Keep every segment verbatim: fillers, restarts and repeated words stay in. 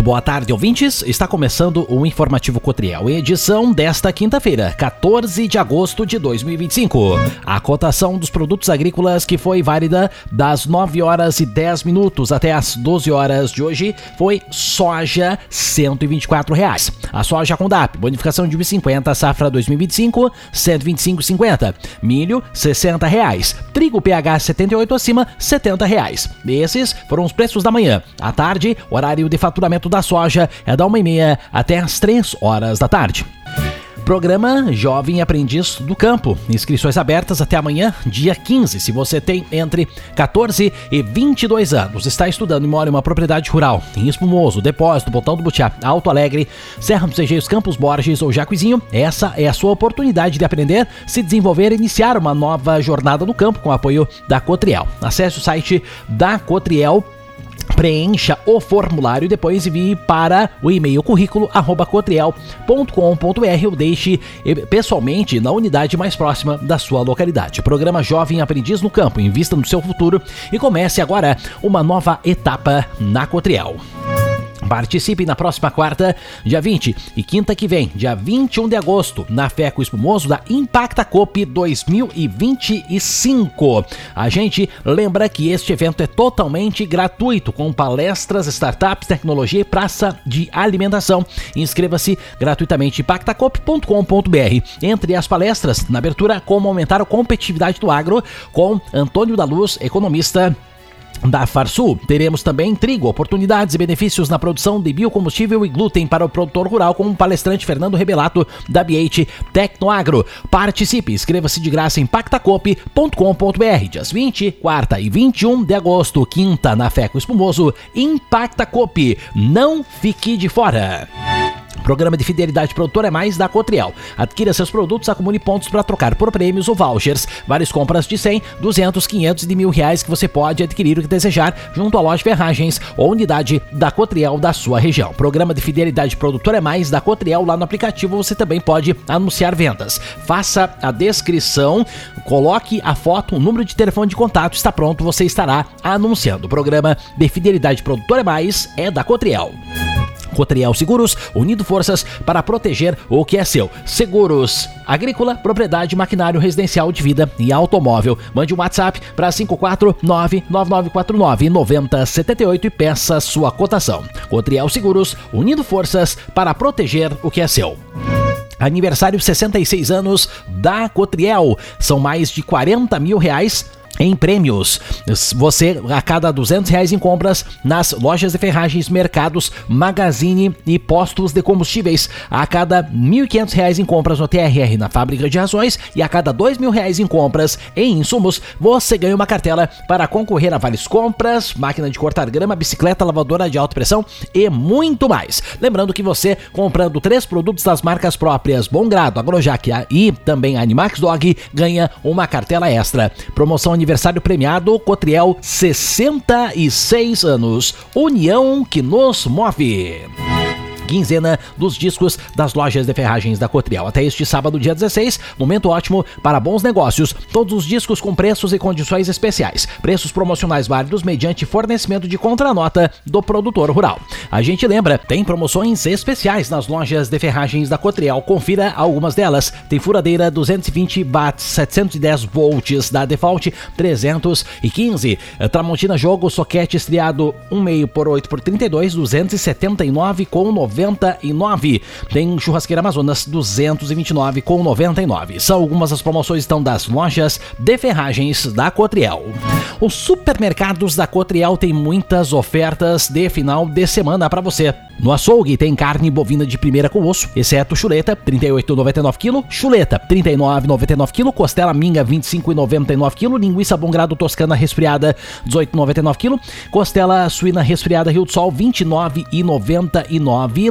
Muito boa tarde, ouvintes. Está começando o Informativo Cotriel, edição desta quinta-feira, quatorze de agosto de dois mil e vinte e cinco. A cotação dos produtos agrícolas que foi válida das nove horas e dez minutos até as doze horas de hoje foi soja cento e vinte e quatro reais. A soja com D A P, bonificação de um vírgula cinquenta, safra dois mil e vinte e cinco, cento e vinte e cinco vírgula cinquenta. Milho, sessenta reais. Trigo P H setenta e oito acima, setenta reais. Esses foram os preços da manhã. À tarde, horário de faturamento da soja é da uma e meia até as três horas da tarde. Programa Jovem Aprendiz do Campo. Inscrições abertas até amanhã, dia quinze. Se você tem entre quatorze e vinte e dois anos, está estudando e mora em uma propriedade rural, em Espumoso, Depósito, Botão do Butiá, Alto Alegre, Serra dos Egeios, Campos Borges ou Jacuizinho, essa é a sua oportunidade de aprender, se desenvolver e iniciar uma nova jornada no campo com o apoio da Cotriel. Acesse o site da Cotriel, preencha o formulário e depois envie para o e-mail currículo arroba cotriel ponto com ponto br ou deixe pessoalmente na unidade mais próxima da sua localidade. Programa Jovem Aprendiz no Campo. Invista no seu futuro e comece agora uma nova etapa na Cotriel. Participe na próxima quarta, dia vinte, e quinta que vem, dia vinte e um de agosto, na FECO Espumoso da Impacta Coop dois mil e vinte e cinco. A gente lembra que este evento é totalmente gratuito, com palestras, startups, tecnologia e praça de alimentação. Inscreva-se gratuitamente em impacta coop ponto com ponto br. Entre as palestras, na abertura, como aumentar a competitividade do agro, com Antônio da Luz, economista da Farsul. Teremos também trigo, oportunidades e benefícios na produção de biocombustível e glúten para o produtor rural, com o palestrante Fernando Rebelato da B H Tecnoagro. Participe, inscreva-se de graça em impacta coop ponto com ponto br. Dias vinte, quarta e vinte e um de agosto, quinta, na FECO Espumoso, Impacta Coop. Não fique de fora. Programa de Fidelidade Produtor é mais da Cotriel. Adquira seus produtos, acumule pontos para trocar por prêmios ou vouchers. Várias compras de cem, duzentos, quinhentos e de mil reais que você pode adquirir o que desejar junto à loja Ferragens ou unidade da Cotriel da sua região. Programa de Fidelidade Produtor é mais da Cotriel. Lá no aplicativo você também pode anunciar vendas. Faça a descrição, coloque a foto, o número de telefone de contato, está pronto, você estará anunciando. O programa de Fidelidade Produtor é mais é da Cotriel. Cotriel Seguros, unindo forças para proteger o que é seu. Seguros agrícola, propriedade, maquinário, residencial, de vida e automóvel. Mande um WhatsApp para cinco quatro nove nove nove quatro nove nove zero sete oito e peça sua cotação. Cotriel Seguros, unindo forças para proteger o que é seu. Aniversário sessenta e seis anos da Cotriel. São mais de quarenta mil reais em prêmios. Você, a cada duzentos reais em compras nas lojas de ferragens, mercados, magazine e postos de combustíveis, a cada mil e quinhentos reais em compras no T R R na fábrica de rações e a cada dois mil reais em compras em insumos, você ganha uma cartela para concorrer a várias compras, máquina de cortar grama, bicicleta, lavadora de alta pressão e muito mais. Lembrando que você, comprando três produtos das marcas próprias Bom Grado, Agrojac e também Animax Dog, ganha uma cartela extra. Promoção aniversário premiado Cotriel, sessenta e seis anos. União que nos move. Quinzena dos discos das lojas de ferragens da Cotriel. Até este sábado, dia dezesseis, momento ótimo para bons negócios. Todos os discos com preços e condições especiais. Preços promocionais válidos mediante fornecimento de contranota do produtor rural. A gente lembra, tem promoções especiais nas lojas de ferragens da Cotriel. Confira algumas delas. Tem furadeira duzentos e vinte watts, setecentos e dez volts da Default trezentos e quinze. Tramontina Jogo, soquete estriado um meio por oito por trinta e dois, duzentos e setenta e nove com noventa e nove. Tem churrasqueira Amazonas duzentos e vinte e nove com noventa e nove. São algumas das promoções estão das lojas de ferragens da Cotriel. Os supermercados da Cotriel têm muitas ofertas de final de semana para você. No açougue tem carne bovina de primeira com osso, exceto chuleta, trinta e oito reais e noventa e nove centavos quilo, chuleta, trinta e nove reais e noventa e nove centavos quilo, costela minga, vinte e cinco reais e noventa e nove centavos quilo, linguiça Bom Grado Toscana resfriada, dezoito reais e noventa e nove centavos quilo, costela suína resfriada Rio do Sol, vinte e nove reais e noventa e nove centavos,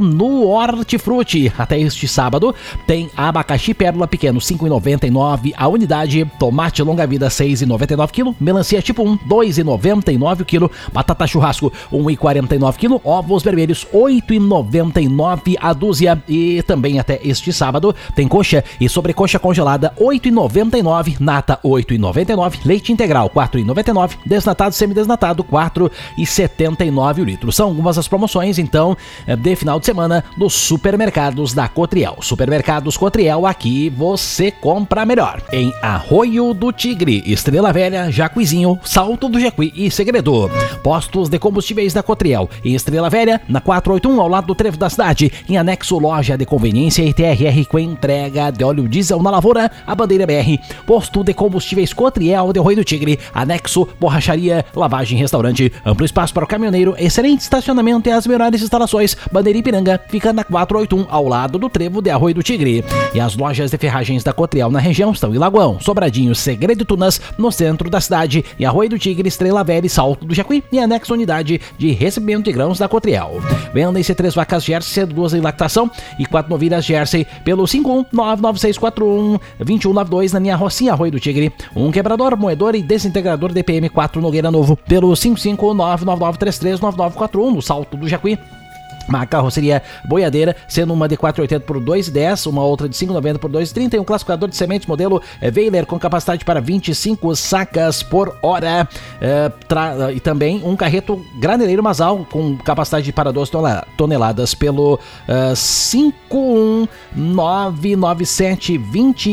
no Hortifruti. Até este sábado tem abacaxi pérola pequeno cinco reais e noventa e nove centavos a unidade, tomate longa-vida seis reais e noventa e nove centavos quilo, melancia tipo um dois reais e noventa e nove centavos o quilo, batata churrasco um real e quarenta e nove centavos quilo, ovos vermelhos oito reais e noventa e nove centavos a dúzia. E também até este sábado tem coxa e sobrecoxa congelada oito reais e noventa e nove centavos, nata oito reais e noventa e nove centavos, leite integral quatro reais e noventa e nove centavos, desnatado semidesnatado quatro reais e setenta e nove centavos o litro. São algumas das promoções então de final de semana dos supermercados da Cotriel. Supermercados Cotriel, aqui você compra melhor. Em Arroio do Tigre, Estrela Velha, Jacuizinho, Salto do Jacuí e Segredo. Postos de combustíveis da Cotriel em Estrela Velha, na quatrocentos e oitenta e um, ao lado do trevo da cidade. Em anexo, loja de conveniência e T R R com entrega de óleo diesel na Lavoura, a Bandeira B R. Posto de combustíveis Cotriel de Arroio do Tigre, anexo, borracharia, lavagem, restaurante, amplo espaço para o caminhoneiro, excelente estacionamento e as melhores instalações. Bandeira Ipiranga fica na quatrocentos e oitenta e um, ao lado do trevo de Arroio do Tigre. E as lojas de ferragens da Cotriel na região estão em Lagoão, Sobradinho, Segredo e Tunas, no centro da cidade, e Arroio do Tigre, Estrela Velha e Salto do Jacuí, e anexo unidade de recebimento de grãos da Cotriel. Vendem-se três vacas Jersey, duas em lactação e quatro novilhas Jersey pelo cinco um nove nove seis quatro um dois um nove dois na linha Rocinha, Arroio do Tigre. Um quebrador, moedor e desintegrador D P M quatro Nogueira Novo pelo cinco cinco nove nove nove três três nove nove quatro um no Salto do Jacuí. Uma carroceria boiadeira, sendo uma de quatro reais e oitenta por dois reais e dez, uma outra de cinco reais e noventa por dois reais e trinta, e um classificador de sementes modelo Weiler com capacidade para vinte e cinco sacas por hora. É, tra... E também um carreto graneleiro Masal com capacidade para doze toneladas pelo uh, cinco um nove nove sete dois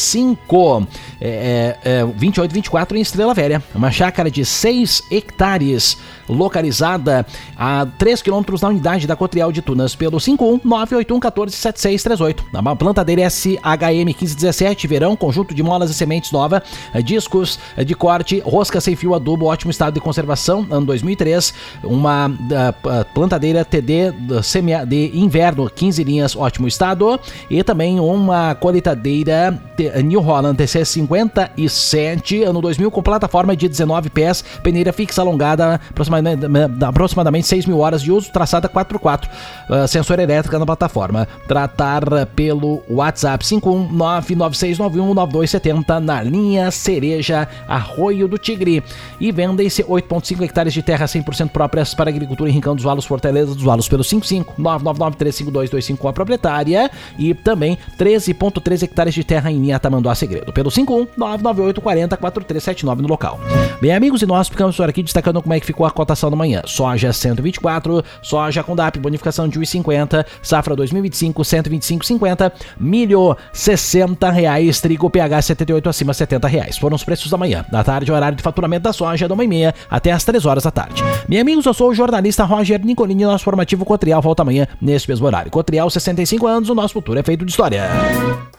cinco, é, é, vinte e oito vinte e quatro em Estrela Velha. Uma chácara de seis hectares localizada a três quilômetros da unidade da Cotriel de Tunas pelo cinco um nove oito um um quatro sete seis três oito. Na plantadeira S H M quinze dezessete, verão, conjunto de molas e sementes nova, discos de corte, rosca sem fio, adubo, ótimo estado de conservação, ano dois mil e três. Uma uh, plantadeira T D de inverno, quinze linhas, ótimo estado. E também uma colheitadeira New Holland T C cinquenta e sete, ano dois mil, com plataforma de dezenove pés, peneira fixa alongada, aproximadamente, aproximadamente seis mil horas de uso, traçada quatro por quatro, uh, sensor elétrica na plataforma. Tratar pelo WhatsApp cinco um nove nove seis nove um nove dois sete zero na linha Cereja, Arroio do Tigre. E vendem-se oito vírgula cinco hectares de terra cem por cento próprias para agricultura em Rincão dos Valos, Fortaleza dos Valos, pelo cinco cinco nove nove nove três cinco dois dois cinco com a proprietária. E também treze vírgula três hectares de terra em Tamanduá, Segredo, pelo cinco um nove nove oito quatro zero quatro três sete nove no local. Bem, amigos, e nós ficamos por aqui destacando como é que ficou a cotação da manhã. Soja cento e vinte e quatro, soja com D A P, bonificação de um real e cinquenta, safra dois mil e vinte e cinco, cento e vinte e cinco vírgula cinquenta, milho sessenta reais, trigo P H setenta e oito acima setenta reais. Foram os preços da manhã. Da tarde, horário de faturamento da soja, da uma e meia até às três horas da tarde. Meus amigos, eu sou o jornalista Roger Nicolini, nosso formativo Cotriel volta amanhã nesse mesmo horário. Cotriel, sessenta e cinco anos, o nosso futuro é feito de história.